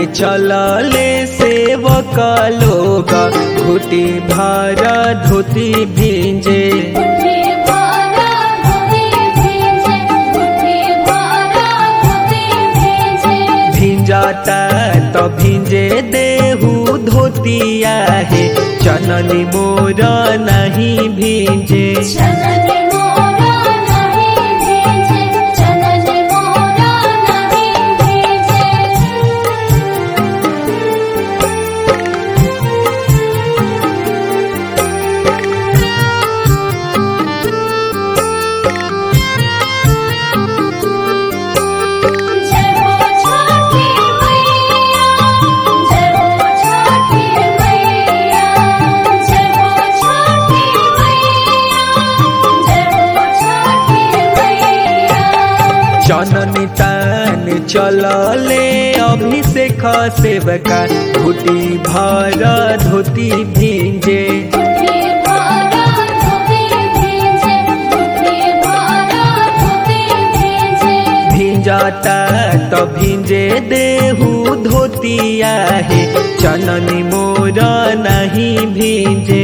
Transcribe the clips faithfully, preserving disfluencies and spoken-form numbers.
चलले सेवक लोग घुटी भर धोती भींजे। भींजाता तो भींजे देहू धोतिया है, चननी मोर नहीं भींजे। चननी तान चलले अभिषेक सेवका घुटी भर धोती भींजे। भींजाता तो भींजे देहू धोतिया है, चननी मोर नहीं भींजे।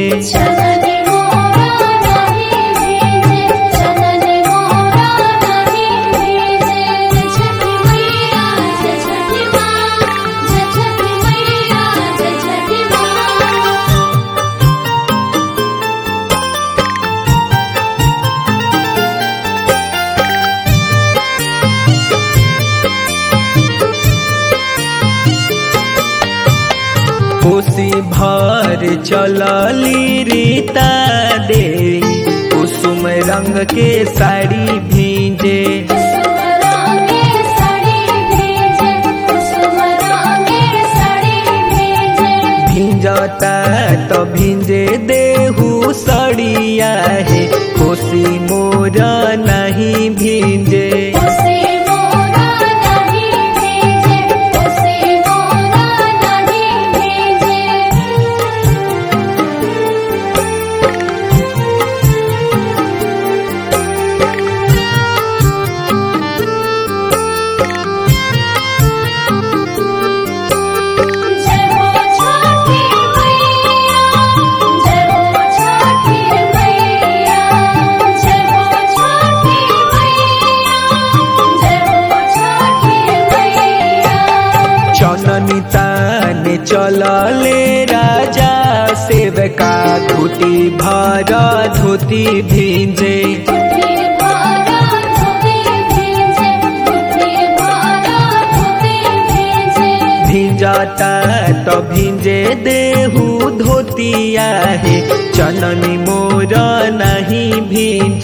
कोसी भर चलली रीता देवी, कुसुम रंग के साड़ी भींजे। भींजाता तो भींजे देहू सड़िया है, कोसी मोर नहीं भींजे। चननी तान चलले राजा सेवका घुटी भर धोती भींजे। भींजाता तो भींजे देहू धोतिया है, चननी मोर नहीं भींजे।